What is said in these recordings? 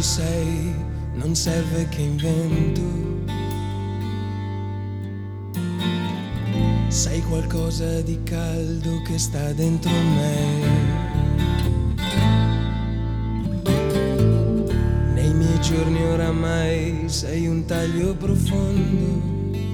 sei, non serve che invento. Sei qualcosa di caldo che sta dentro me. Nei miei giorni oramai sei un taglio profondo.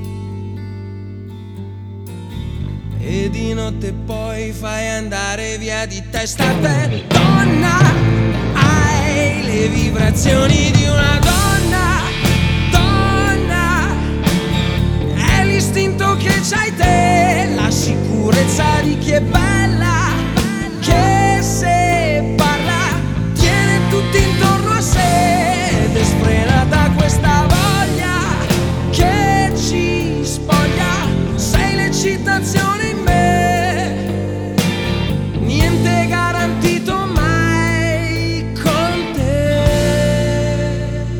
E di notte poi fai andare via di testa te. Donna, hai le vibrazioni di una donna. Donna, è l'istinto che c'hai te, la sicurezza di chi è bella, che se parla tiene tutti intorno a sé. Ed è sfrenata questa voglia che ci spoglia. Sei l'eccitazione in me, niente garantito mai con te.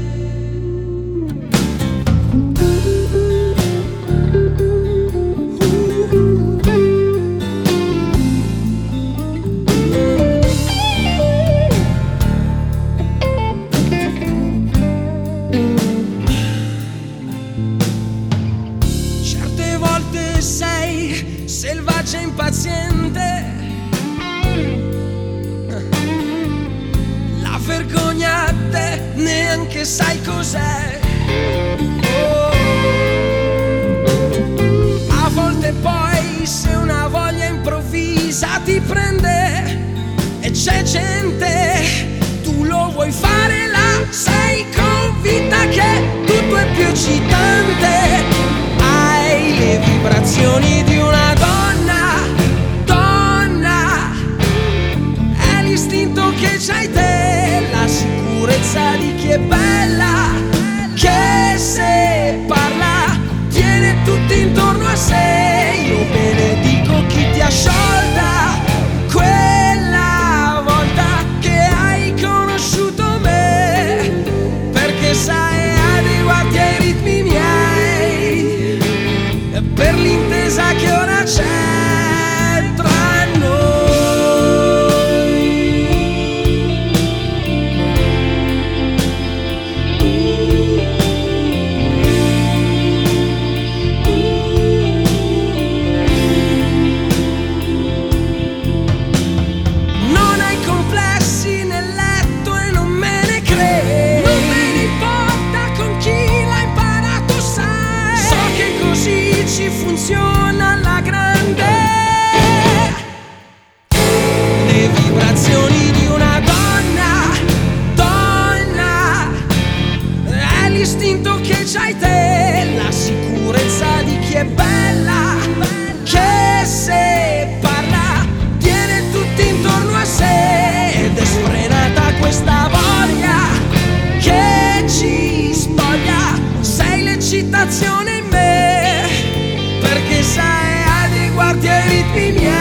Certe volte sei selvaggia e impaziente, la vergogna a te neanche sai cos'è. Oh. A volte poi se una voglia improvvisa ti prende e c'è gente, tu lo vuoi fare là, sei convinta che tutto è più eccitante. Hai le vibrazioni di una donna. Donna, è l'istinto che c'hai te, la sicurezza di chi è bella, che se parla tiene tutti intorno a sé. Io benedico chi ti ha sciolta quella volta che hai conosciuto me, perché sai adeguarti ai ritmi miei, per l'intesa che ora c'è tra noi. Non hai complessi nel letto e non me ne credi. Non me ne importa con chi l'ha imparato, sai. So che così ci funziona alla grande. Le vibrazioni di una donna. Donna, è l'istinto che c'hai te, la sicurezza di chi è bella, che se parla tiene tutti intorno a sé. Ed è sfrenata questa voglia che ci spoglia. Sei l'eccitazione in me, perché sai adeguarti ai ritmi miei.